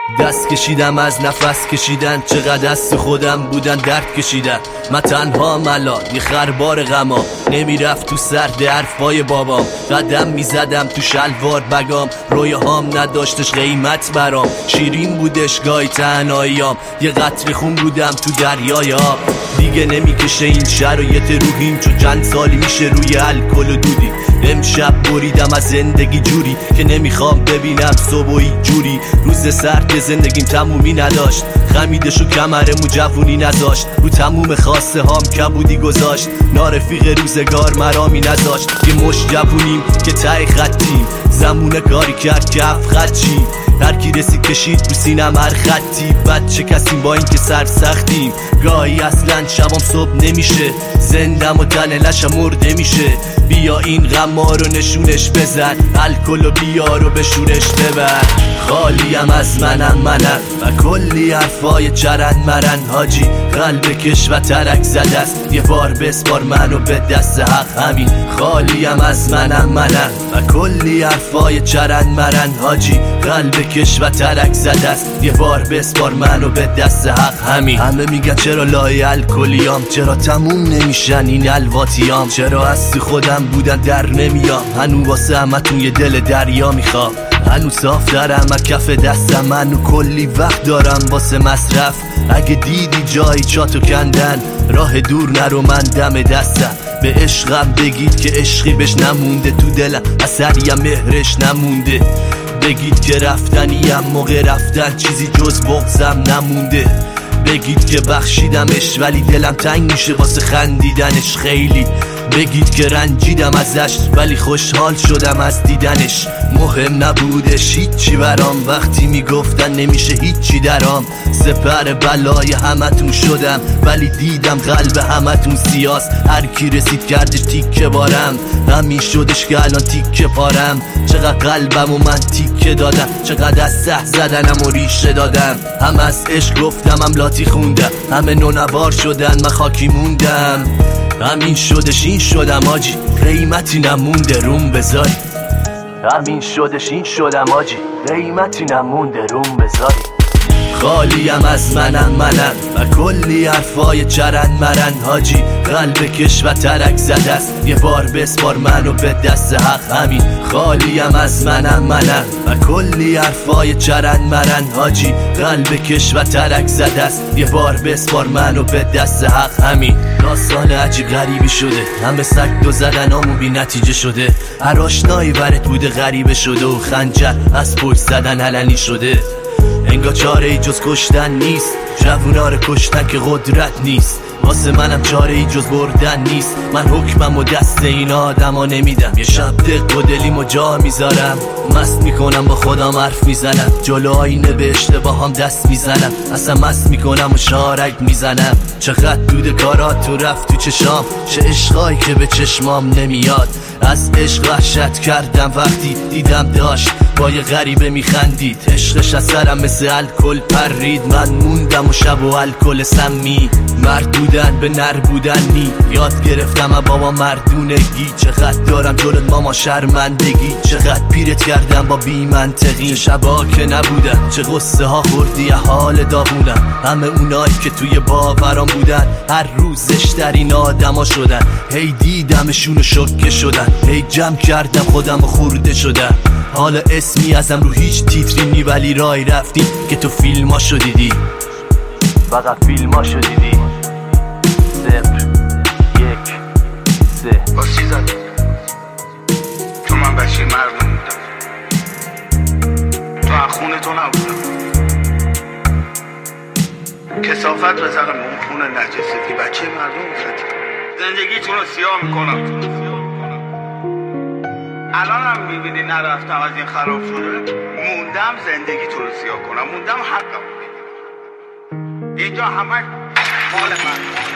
دست کشیدم از نفس کشیدن، چقدر دست خودم بودن درد کشیدن. من تنها ملال یه خربار غما، نمیرفت تو سرد حرفای بابام. قدم میزدم تو شلوار بگام، رویاهام نداشتش قیمت برام. شیرین بودش گاهی تنهاییام، یه قطره خون بودم تو دریای آب. دیگه نمیکشه این شرایط روحیم، چون چند سالی میشه روی الکل و دودی. امشب بریدم از زندگی جوری که نمیخوام ببینم صبحی جوری. روز سرد زندگیم تمومی نداشت، خمیدش و کمرمو جوونی نذاشت. رو تموم خواسته هام کبودی گذاشت، نارفیق روزگار مرامی نذاشت. یه مش جوونیم که ته خطیم، زمونه کاری کرد که هفت خط چیم. هر کی رسید کشید رو سینم هر خطی. بچه کسیم با این که سرسختیم، گاهی اصلا شبام صبح نمیشه. زندم و تن لشم مرده میشه. بیا این غما رو نشونش بزن، الکل و بیار و بشورش ببر. خالیم از منم و کلی حرفای چرند مرند. حاجی قلب کش و ترک زده است، یه بار بسپار منو به دست حق. همین خالیم از منم و کلی حرفای چرند مرند. حاجی قلب کش و ترک زده است، یه بار بسپار منو به دست حق. همین همه میگن چرا لای الکلیام، چرا تموم نمیشن این الواتیام، چرا از تو خودم بودن در نمیام. هنو واسه همتون یه دل دریا میخوام، هنو صاف دارم از کف دستم. هنو کلی وقت دارم واسه مصرف. اگه دیدی جایی چاتو کندن، راه دور نرو من دم دستم. به عشقم بگید که عشقی بهش نمونده، تو دلم اثری مهرش نمونده. بگید که رفتنیم موقع رفتن، چیزی جز بغضم نمونده. بگید که بخشیدمش ولی دلم تنگ میشه واسه خندیدنش خیلی. بگید که رنجیدم ازش ولی خوشحال شدم از دیدنش. مهم نبودش هیچی برام، وقتی میگفتن نمیشه هیچی درام. سپر بلای همتون شدم ولی دیدم قلب همتون سیاست. هر کی رسید کردش تیکه بارم، همین شدش که الان تیکه پارم. چقدر قلبم و من تیکه دادم، چقدر از سه زدنم و ریشه دادم. هم از عشق گفتم هم لاتی خوندم، همه نونوار شدن من خاکی موندم. همین شدش این شدم آجی، قیمتی نمونده روم بذاری. همین شدش این شدم آجی، قیمتی نمونده روم بذاری. خالیم از منم و کلی حرفای چرند مرند. حاجی قلب کش و ترک زده است، یه بار بسپار منو به دست حق. همین خالیم از منم و کلی حرفای چرند مرند. حاجی قلب کش و ترک زده است، یه بار بسپار منو به دست حق. همین داستان عجیب غریبی شده، همه سگ دو زدنامو بی نتیجه شده. هر آشنایی برات بوده غریبه شده، و خنجر از پشت زدن علنی شده. انگار چاره ای جز کشتن نیست، جوونا رو کشتن که قدرت نیست. واسه منم چاره ای جز بردن نیست، من حکمم و دست این آدما نمیدم. یه شب دق و دلیمو جا میذارم، مست میکنم با خودم حرف میزنم. جلو آینه به اشتباهام دست میزنم، اصلا مست میکنم و شارک میزنم. چقدر دود کارات تو رفت تو چشام، چه عشقایی که به چشمام نمیاد. از عشق وحشت کردم وقتی دیدم داشت با یه غریبه میخندید. عشقش از سرم مثل الکل پرید، من موندم و شب و الکل سمی. مرد بودن به نر بودن نی، یاد گرفتم از بابا مردونگی. چقدر دارم جلوت ماما شرمندگی، چقدر پیرت کردم با بی منطقی. چه شبا که نبودن، چه غصه ها خوردی حال داغونم. همه اونایی که توی باورام بودن، هر روزش در این آدما شدن. هی دیدمشون و شوکه شدن، هی جمع کردم خودم و خورده شدم. حالا اسمی ازم رو هیچ تیتری نی، ولی رای رفتیم که تو فیلماشو دیدی، فقط فیلماشو دیدی. 0 1 3 باز چی زد؟ چون من بچه مردم بودم، تو از خونه تو نبودم. کثافت بزنم اون خونه نجستی، بچه مردم بودم. زندگیتون رو سیاه میکنم. الان هم میبینی نرفتم از این خراب شده، موندم زندگیتون رو سیاه کنم، موندم حقم. اینجا همه مال من.